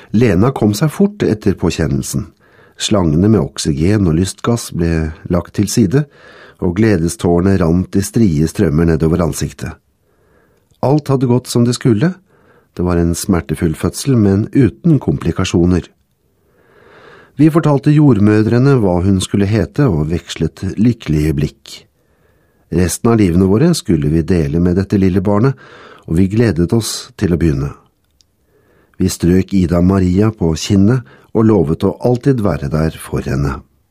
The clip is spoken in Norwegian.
Lena kom seg fort etter påkjennelsen. Slangene med oksygen og lystgass ble lagt til side, og gledestårene rant i strie strømmer nedover ansiktet. Alt hadde gått som det skulle. Det var en smertefull fødsel, men uten komplikasjoner. Vi fortalte jordmødrene hva hun skulle hete og vekslet lykkelige blikk. Resten av livene våre skulle vi dele med dette lille barnet, og vi gledet oss til å begynne. Vi strøk Ida Maria på kinnet og lovet å alltid være der for henne.